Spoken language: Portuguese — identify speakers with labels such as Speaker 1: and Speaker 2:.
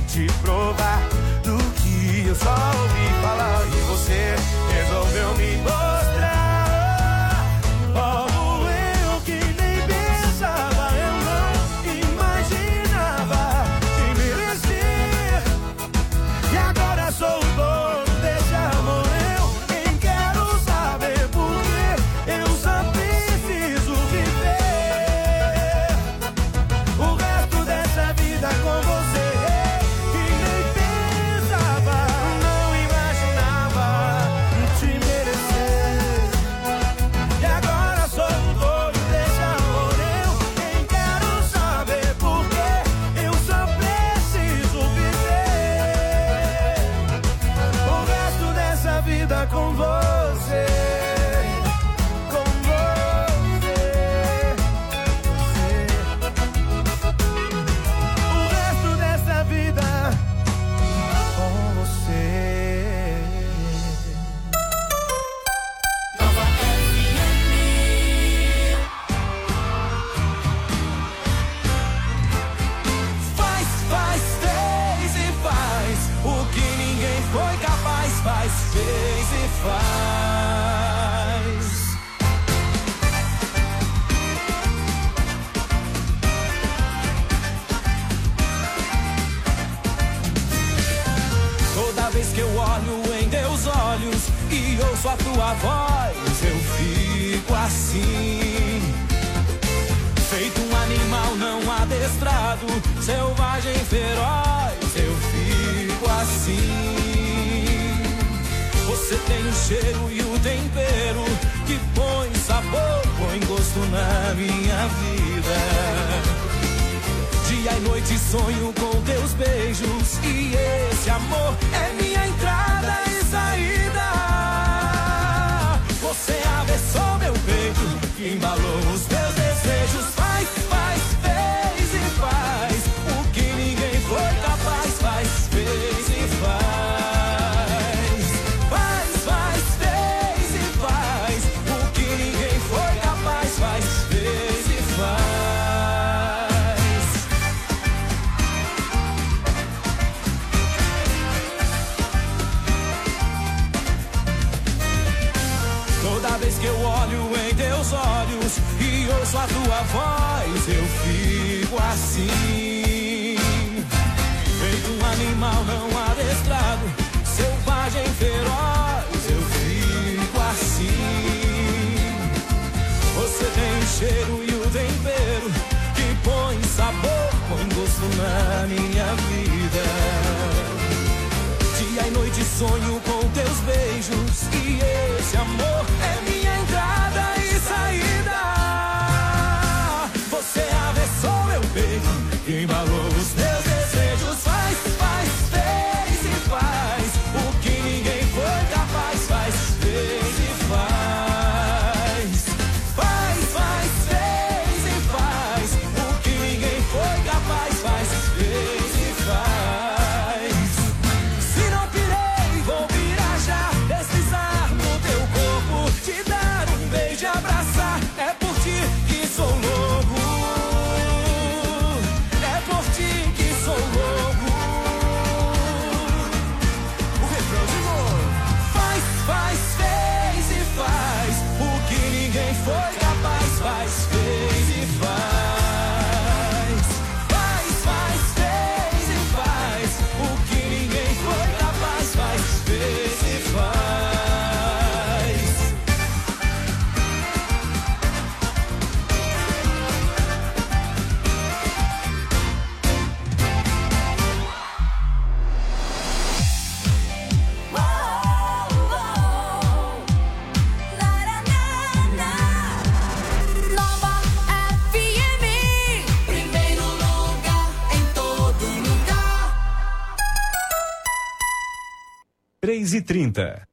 Speaker 1: te provar do que eu só ouvi falar. E você resolveu me mostrar como eu que nem pensava, eu não imaginava te merecer. E agora sou o dono desse amor, eu nem quero saber por quê. Eu só preciso viver o resto dessa vida com você. E nem pensava, não imaginava te merecer. E agora sou o dono desse amor, eu nem quero saber por quê. Eu só preciso viver o resto dessa vida com você. Com você. O resto dessa vida com você.
Speaker 2: Nova FM.
Speaker 1: Faz, fez e faz o que ninguém foi capaz. Faz, fez e faz. Toda vez que eu olho em teus olhos e ouço a tua voz, eu fico assim, feito um animal não adestrado, selvagem, feroz, eu fico assim. Você tem o cheiro e o tempero que põe sabor, põe gosto na minha vida. Dia e noite sonho com teus beijos e esse amor é minha entrada e saída. Você avessou meu peito, que embalou os meus desejos. Faz, fez e faz o que ninguém foi capaz. Faz, fez e faz. Faz, fez e faz o que ninguém foi capaz. Faz, fez e faz. Toda vez que eu olho em teus olhos e ouço a tua voz, eu fico assim, feito um animal não adestrado, selvagem, feroz, eu fico assim. Você tem o cheiro e o tempero que põe sabor, põe gosto na minha vida. Dia e noite sonho com teus beijos e esse amor é minha entrada e saída. Você avessou meu peito, que embalou os meus desejos. Faz, fez e faz o que ninguém foi capaz. Faz, fez e faz. Faz, fez e faz o que ninguém foi capaz. Faz, fez e faz. Se não pirei, vou virar já, deslizar no teu corpo, te dar um beijo e abraçar. É por ti que sou louco, é por ti que sou louco. O refrão de novo. Faz, fez e faz o que ninguém foi capaz. Faz, fez e faz. Faz, fez e faz o que ninguém foi capaz. Faz, fez e faz.
Speaker 2: Nova FM. Primeiro lugar em todo lugar.
Speaker 3: 3h30.